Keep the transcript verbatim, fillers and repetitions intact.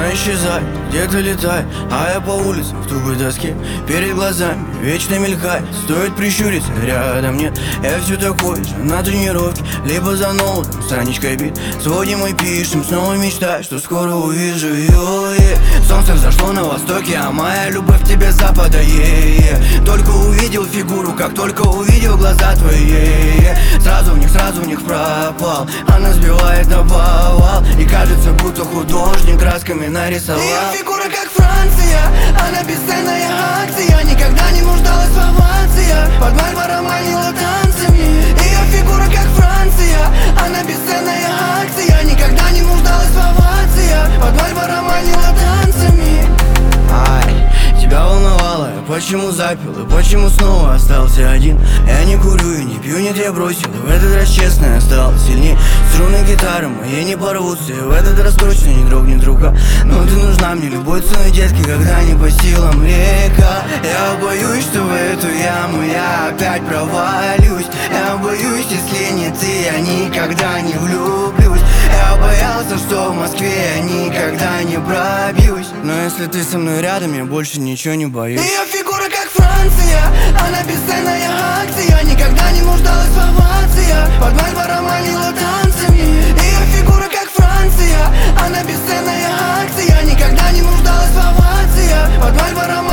Она исчезает, где-то летает, а я по улице в тупой доске. Перед глазами вечно мелькает, стоит прищуриться, рядом нет. Я все такой же, на тренировке, либо за ноутом, страничкой бит. Сводим и пишем, снова мечтаю, что скоро увижу ее. Солнце взошло на востоке, а моя любовь к тебе с запада. Только увидел фигуру, как только увидел глаза твои. Сразу в них, сразу в них пропал. Она сбивает на повал, и кажется, будто художник красками нарисовал. Ее фигура как Франция, она бесценная акция. Никогда не нуждалась в овациях, под Мальборо манила танцами. Ее фигура как Франция, она бесценная акция. Никогда не нуждалась в овациях, под Мальборо манила танцами. Ай, тебя волновало, я почему запил и почему снова остался один. Я не курю и не пью, нет, я бросил, и в этот раз честно я стал сильней. Струны гитары мои не порвутся, и в этот раз точно не дрогнет рука. Но ты нужна мне любой ценой, детки, когда не по силам река. Я боюсь, что в эту яму я опять провалюсь. Я боюсь, если не ты, я никогда не влюблюсь. Я боялся, что в Москве я никогда не пробьюсь. Но если ты со мной рядом, я больше ничего не боюсь. Ее фигура как Франция, она бесценная акция. Никогда не нуждалась в овациях, под Мальборо манила танцами. Ее фигура как Франция, она бесценная акция. Никогда не нуждалась в овациях, под Мальборо